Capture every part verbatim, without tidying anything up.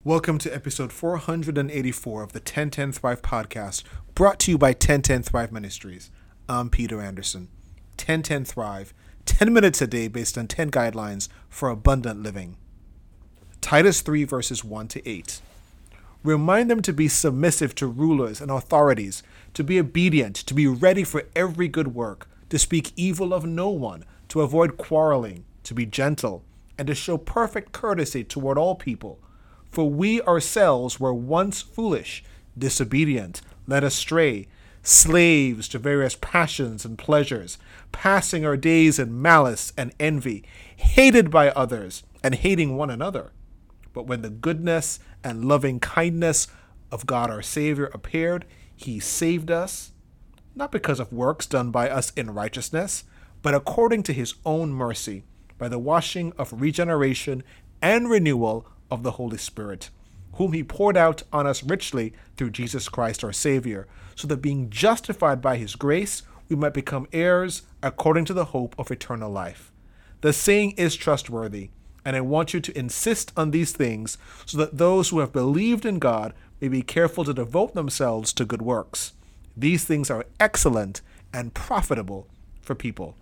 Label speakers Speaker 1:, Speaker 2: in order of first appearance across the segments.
Speaker 1: Welcome to episode four hundred eighty-four of the ten ten Thrive podcast, brought to you by ten ten Thrive Ministries. I'm Peter Anderson. ten ten Thrive, ten minutes a day based on ten guidelines for abundant living. Titus three verses one to eight. Remind them to be submissive to rulers and authorities, to be obedient, to be ready for every good work, to speak evil of no one, to avoid quarreling, to be gentle, and to show perfect courtesy toward all people. For we ourselves were once foolish, disobedient, led astray, slaves to various passions and pleasures, passing our days in malice and envy, hated by others and hating one another. But when the goodness and loving kindness of God our Savior appeared, he saved us, not because of works done by us in righteousness, but according to his own mercy, by the washing of regeneration and renewal of the Holy Spirit, whom he poured out on us richly through Jesus Christ our Savior, so that being justified by his grace, we might become heirs according to the hope of eternal life. The saying is trustworthy, and I want you to insist on these things so that those who have believed in God may be careful to devote themselves to good works. These things are excellent and profitable for people.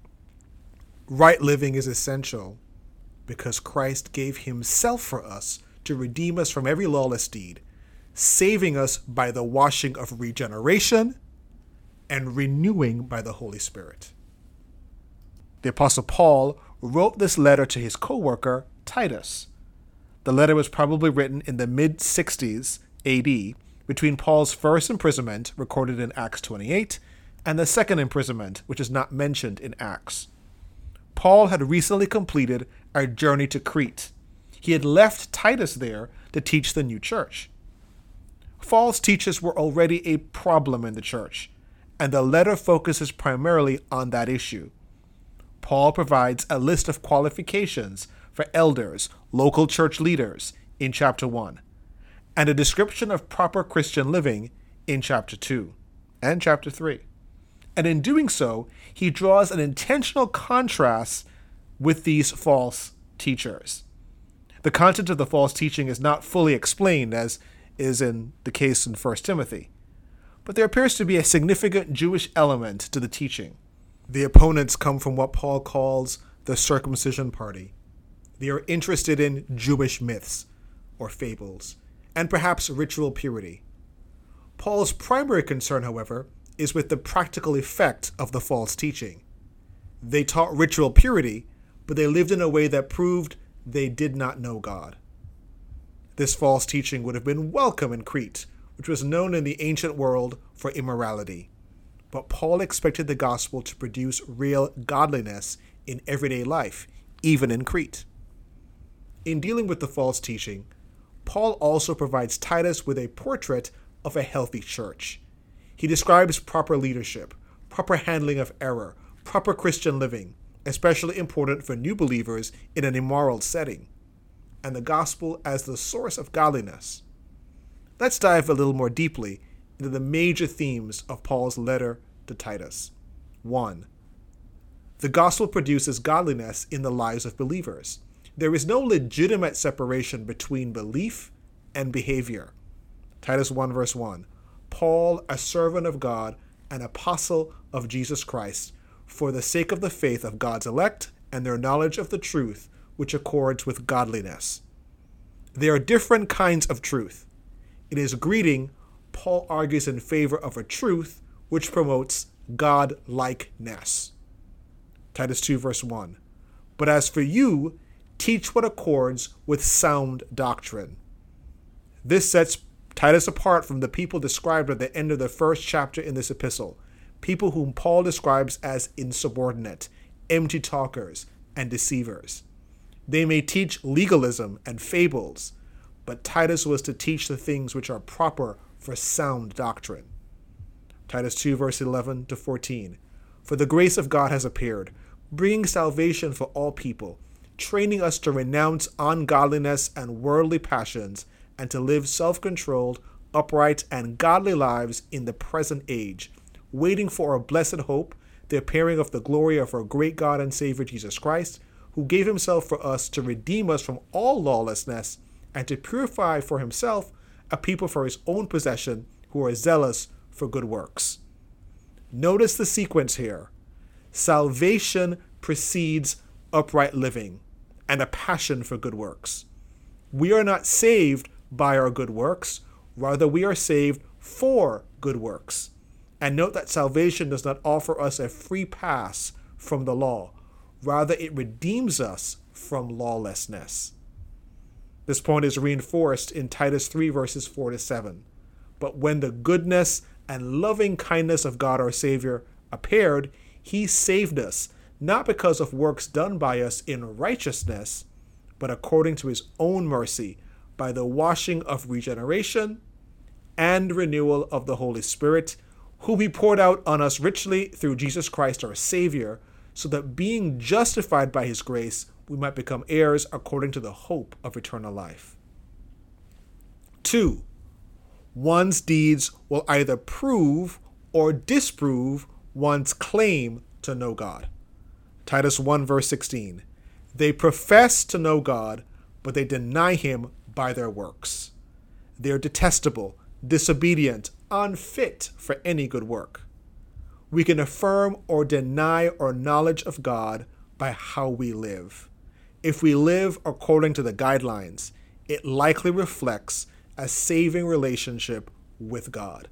Speaker 1: Right living is essential because Christ gave himself for us to redeem us from every lawless deed, saving us by the washing of regeneration and renewing by the Holy Spirit. The Apostle Paul wrote this letter to his co-worker, Titus. The letter was probably written in the mid-sixties A D, between Paul's first imprisonment, recorded in Acts twenty-eight, and the second imprisonment, which is not mentioned in Acts. Paul had recently completed a journey to Crete. He had left Titus there to teach the new church. False teachers were already a problem in the church, and the letter focuses primarily on that issue. Paul provides a list of qualifications for elders, local church leaders, in chapter one, and a description of proper Christian living in chapter two and chapter three. And in doing so, he draws an intentional contrast with these false teachers. The content of the false teaching is not fully explained, as is in the case in First Timothy, but there appears to be a significant Jewish element to the teaching. The opponents come from what Paul calls the circumcision party. They are interested in Jewish myths or fables, and perhaps ritual purity. Paul's primary concern, however, is with the practical effect of the false teaching. They taught ritual purity, but they lived in a way that proved they did not know God. This false teaching would have been welcome in Crete, which was known in the ancient world for immorality. But Paul expected the gospel to produce real godliness in everyday life, even in Crete. In dealing with the false teaching, Paul also provides Titus with a portrait of a healthy church. He describes proper leadership, proper handling of error, proper Christian living, especially important for new believers in an immoral setting, and the gospel as the source of godliness. Let's dive a little more deeply into the major themes of Paul's letter to Titus. One, the gospel produces godliness in the lives of believers. There is no legitimate separation between belief and behavior. Titus one verse one. Paul, a servant of God, an apostle of Jesus Christ, for the sake of the faith of God's elect and their knowledge of the truth, which accords with godliness. There are different kinds of truth. In his greeting, Paul argues in favor of a truth which promotes God-likeness. Titus two verse one. But as for you, teach what accords with sound doctrine. This sets Titus apart from the people described at the end of the first chapter in this epistle, people whom Paul describes as insubordinate, empty talkers, and deceivers. They may teach legalism and fables, but Titus was to teach the things which are proper for sound doctrine. Titus two verse eleven to fourteen. For the grace of God has appeared, bringing salvation for all people, training us to renounce ungodliness and worldly passions, and to live self-controlled, upright, and godly lives in the present age, waiting for our blessed hope, the appearing of the glory of our great God and Savior Jesus Christ, who gave himself for us to redeem us from all lawlessness and to purify for himself a people for his own possession who are zealous for good works. Notice the sequence here. Salvation precedes upright living and a passion for good works. We are not saved by our good works, rather we are saved for good works. And note that salvation does not offer us a free pass from the law, rather it redeems us from lawlessness. This point is reinforced in Titus three verses four to seven. But when the goodness and loving kindness of God our Savior appeared, he saved us, not because of works done by us in righteousness, but according to his own mercy, by the washing of regeneration and renewal of the Holy Spirit, whom he poured out on us richly through Jesus Christ our Savior, so that being justified by his grace, we might become heirs according to the hope of eternal life. Two, one's deeds will either prove or disprove one's claim to know God. Titus one verse sixteen. They profess to know God, but they deny him by their works. They are detestable, disobedient, unfit for any good work. We can affirm or deny our knowledge of God by how we live. If we live according to the guidelines, it likely reflects a saving relationship with God.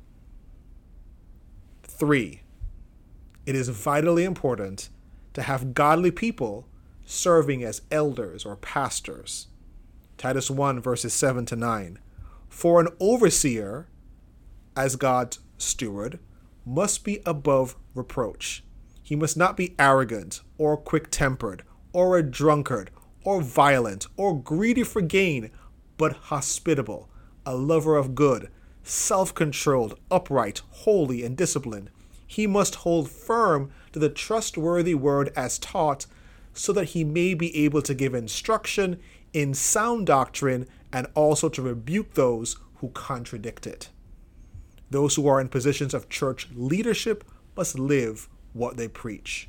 Speaker 1: Three, it is vitally important to have godly people serving as elders or pastors. Titus one verses seven to nine. For an overseer, as God's steward, must be above reproach. He must not be arrogant or quick-tempered or a drunkard or violent or greedy for gain, but hospitable, a lover of good, self-controlled, upright, holy, and disciplined. He must hold firm to the trustworthy word as taught, so that he may be able to give instruction in sound doctrine and also to rebuke those who contradict it. Those who are in positions of church leadership must live what they preach.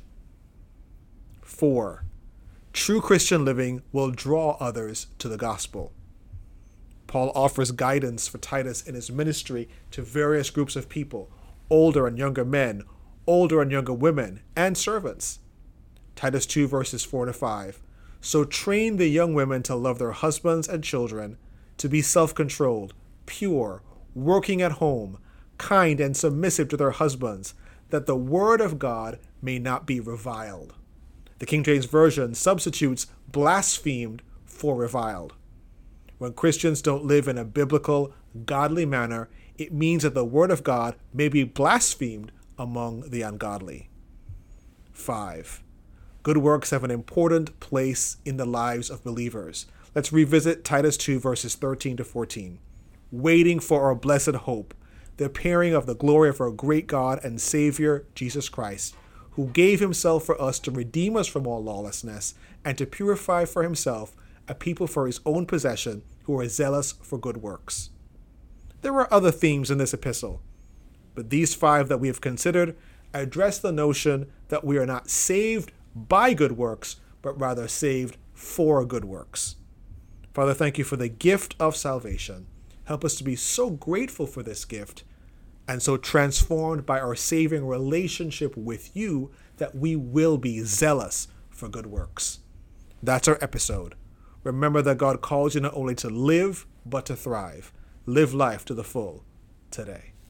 Speaker 1: Four, true Christian living will draw others to the gospel. Paul offers guidance for Titus in his ministry to various groups of people, older and younger men, older and younger women, and servants. Titus two verses four to five. So train the young women to love their husbands and children, to be self-controlled, pure, working at home, kind and submissive to their husbands, that the word of God may not be reviled. The King James Version substitutes blasphemed for reviled. When Christians don't live in a biblical, godly manner, it means that the word of God may be blasphemed among the ungodly. Five, good works have an important place in the lives of believers. Let's revisit Titus two verses thirteen to fourteen. Waiting for our blessed hope, the appearing of the glory of our great God and Savior, Jesus Christ, who gave himself for us to redeem us from all lawlessness and to purify for himself a people for his own possession who are zealous for good works. There are other themes in this epistle, but these five that we have considered address the notion that we are not saved by good works, but rather saved for good works. Father, thank you for the gift of salvation. Help us to be so grateful for this gift and so transformed by our saving relationship with you that we will be zealous for good works. That's our episode. Remember that God calls you not only to live, but to thrive. Live life to the full today.